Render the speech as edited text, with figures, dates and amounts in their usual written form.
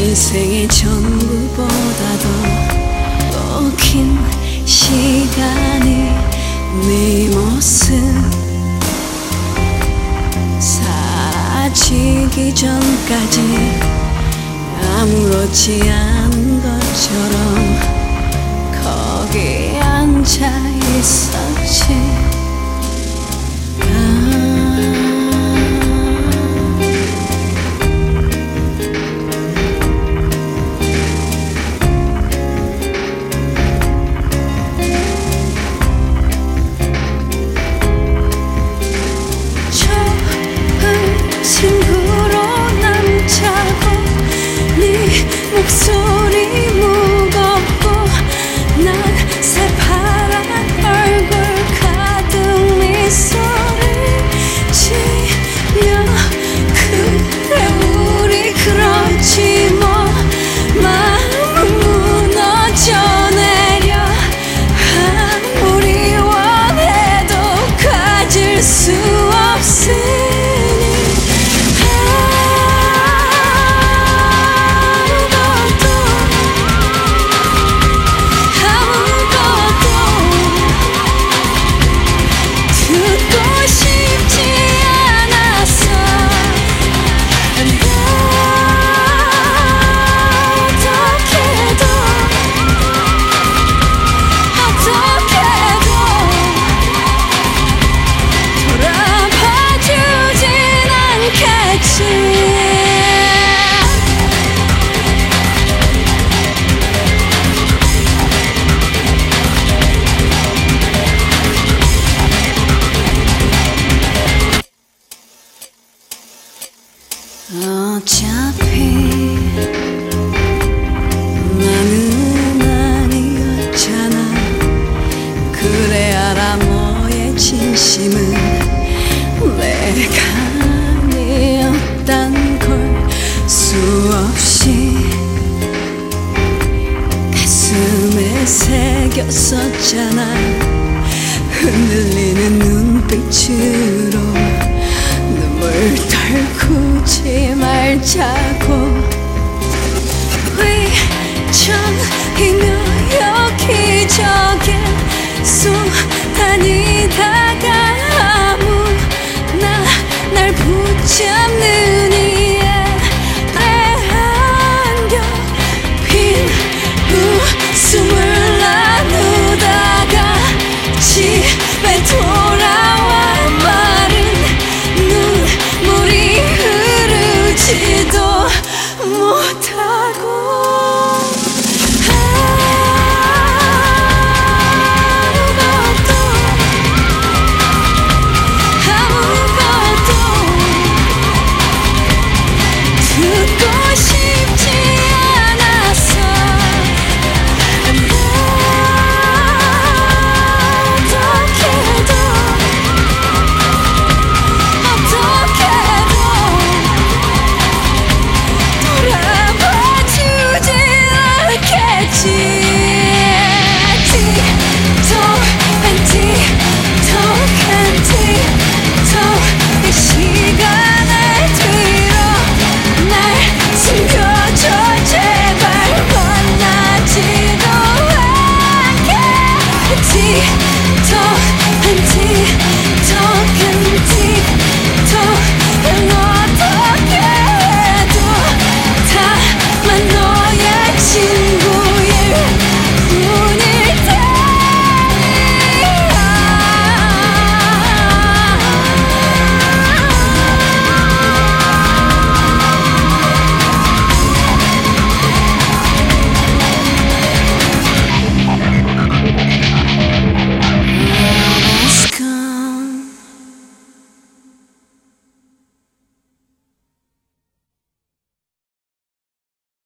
인생의 전부보다도 또 긴 시간이 네 모습 사라지기 전까지 아무렇지 않은 것처럼 거기 앉아 있었지. 친구로 남자고 네 목소리 무겁고 난 새파란 얼굴 가득 미소를 지며 그래 우리 그렇지 뭐 마음은 무너져 내려 아무리 원해도 가질 수 없으니 어차피 나는 아니었잖아. 그래 알아 너의 진심은 내가 아니었단 걸 수없이 가슴에 새겼었잖아. 흔들리는 눈빛으로 눈물 덜구지 말자고. 휘청이며 여기저기 쏘다니다가 아무나 날 붙잡는